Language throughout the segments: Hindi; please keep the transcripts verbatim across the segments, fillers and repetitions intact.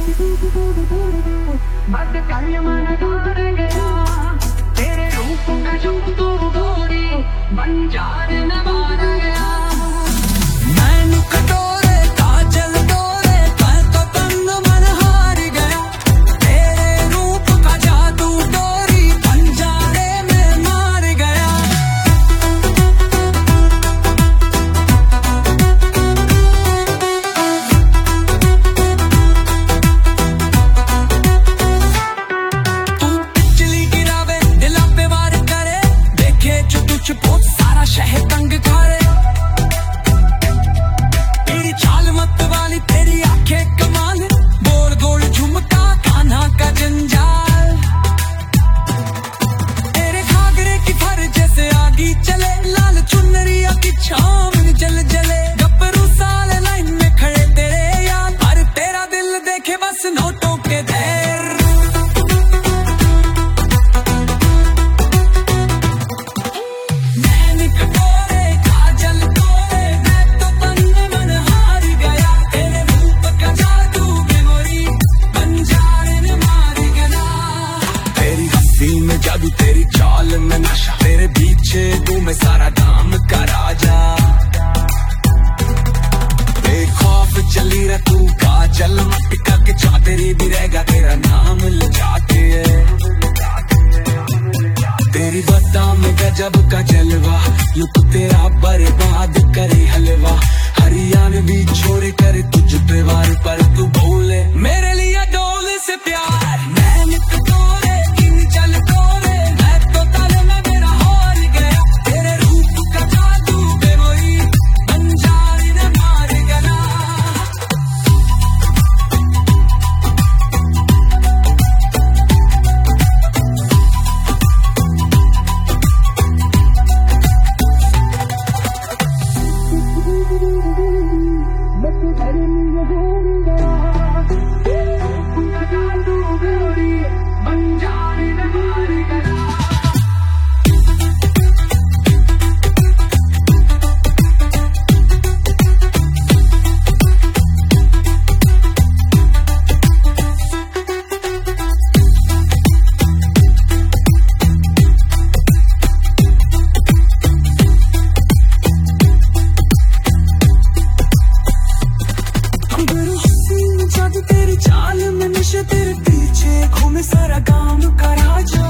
बस कल मन हार गया तेरे रूप का जो तू गोरी बंजार न मार गया। मैनू कटोरे काजल डोरे कल तो तंग मन हार गया तेरे रूप का जादू डोरी बंजारे में मार गया। तू बिजली गिरावे दिला पे वार करे देखे जो तुझको सारा शहर तंग करे। तेरी चाल मत वाली तेरी आंखें कमाल गोल गोल झुमका कान्हा का जंजाल। तेरे घाघरे की फर जैसे आगी चले लाल चुनरिया की छाव में जल जले। गप्परू साले लाइन में खड़े तेरे यार पर तेरा दिल देखे बस नोटों के ढेर। नैन कटोरे काजल तोरे मैं तो तंग मन हार गया तेरे रूप का जादू में गोरी बंजारे ने मार गया। तेरी हंसी में जादू तेरी चाल में नशा तेरे पीछे तू मैं सारा दाम का राजा। बेखौफ चली रह तू काजल मटका के चादरी भी रहेगा तेरा नाम लजाते तेरी बता में गजब का जलवा लुक तेरा बर्बाद करे हलवा। हरियाणवी छोरे करे तुझ पे वार पर तू बोले मेरे लिए डोल से प्यार। नैन कटोरे किन चल तोरे मैं तो तल में मेरा हार गया तेरे रूप का जादू बेवोई बंजारी ने मार गया। तेरी चाल में नशे तेरे पीछे घूमे सारा गांव का राजा।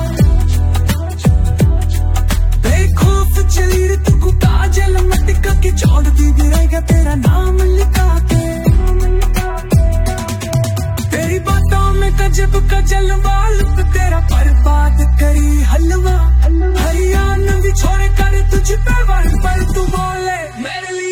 बेखौफ चली रे तू काजल मटका के चौड़ती भी रहेगा तेरा नाम लिखा के। तेरी बातों में गजब का जलवा लुक तेरा बर्बाद करी हलवा। हरियाणवी छोरे करे तुझ पे वार पर तू बोले मेरे लिए